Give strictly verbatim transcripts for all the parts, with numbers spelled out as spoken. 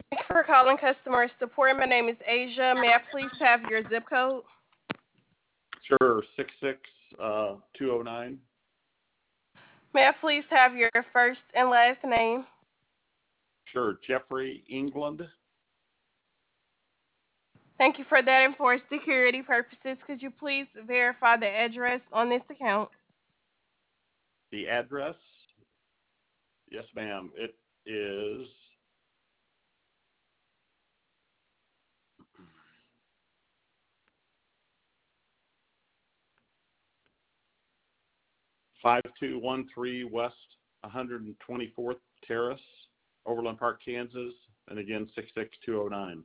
Thank you for calling customer support. My name is Asia. May I please have your zip code? Sure, six six uh, two oh nine. May I please have your first and last name? Sure, Jeffrey England. Thank you for that. And for security purposes, could you please verify the address on this account? The address? Yes, ma'am. It is five two one three West one hundred twenty-fourth Terrace, Overland Park, Kansas, and again, six six two oh nine.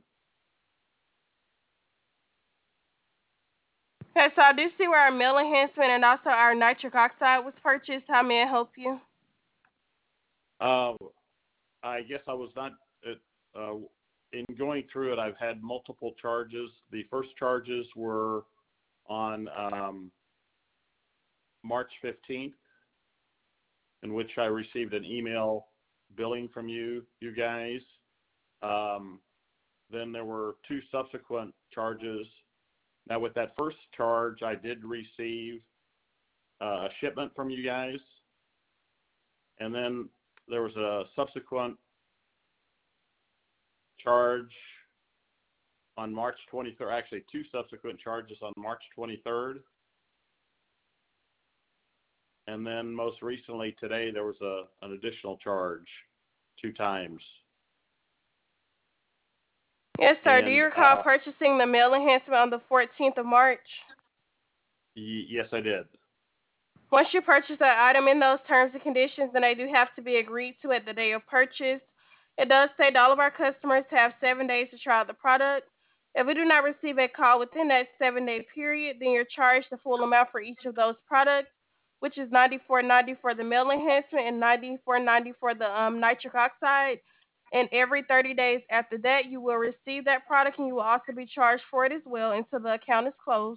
Okay, so I do see where our meal enhancement and also our nitric oxide was purchased. How may I help you? Uh, I guess I was not, uh, in going through it, I've had multiple charges. The first charges were on um, March fifteenth, in which I received an email billing from you, you guys. Um, then there were two subsequent charges. Now, with that first charge, I did receive uh, a shipment from you guys. And then there was a subsequent charge on March twenty-third, actually two subsequent charges on March twenty-third. And then most recently today, there was a, an additional charge two times. Yes, sir. Do And you recall uh, purchasing the meal enhancement on the fourteenth of March? y- yes, I did. Once you purchase that item in those terms and conditions, then they do have to be agreed to at the day of purchase. It does state all of our customers have seven days to try the product. If we do not receive a call within that seven-day period, then you're charged the full amount for each of those products, which is ninety-four ninety for the meal enhancement and ninety-four ninety for the um, nitric oxide. And every thirty days after that, you will receive that product, and you will also be charged for it as well until the account is closed.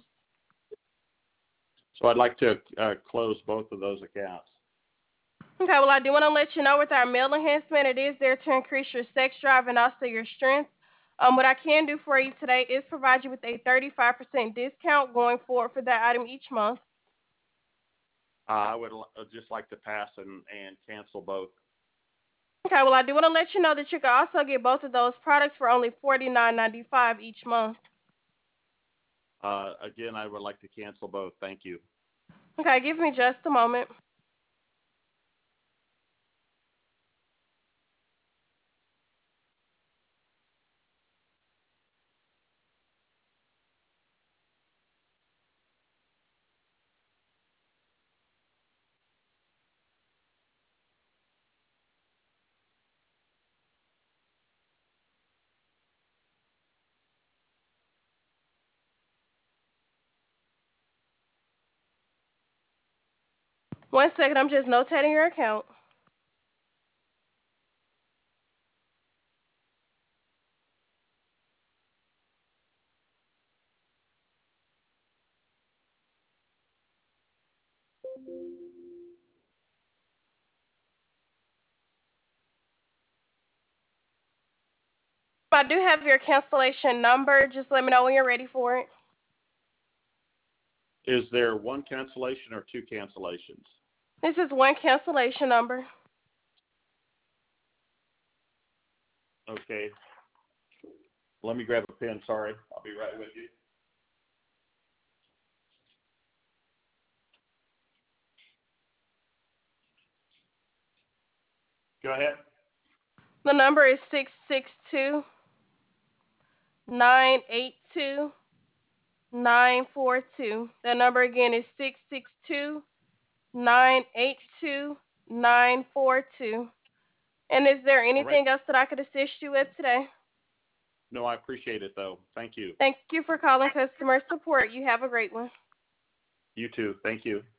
So I'd like to uh, close both of those accounts. Okay, well, I do want to let you know with our meal enhancement, it is there to increase your sex drive and also your strength. Um, what I can do for you today is provide you with a thirty-five percent discount going forward for that item each month. Uh, I would l- uh, just like to pass and, and cancel both. Okay, well, I do want to let you know that you can also get both of those products for only forty-nine ninety-five each month. Uh, again, I would like to cancel both. Thank you. Okay, give me just a moment. One second, I'm just notating your account. I do have your cancellation number. Just let me know when you're ready for it. Is there one cancellation or two cancellations? This is one cancellation number. Okay. Let me grab a pen. Sorry. I'll be right with you. Go ahead. The number is six six two nine eight two nine four two. The number again is six six two nine eight two nine four two. And is there All right. anything else that I could assist you with today? No, I appreciate it, though. Thank you. Thank you for calling customer support. You have a great one. You too. Thank you.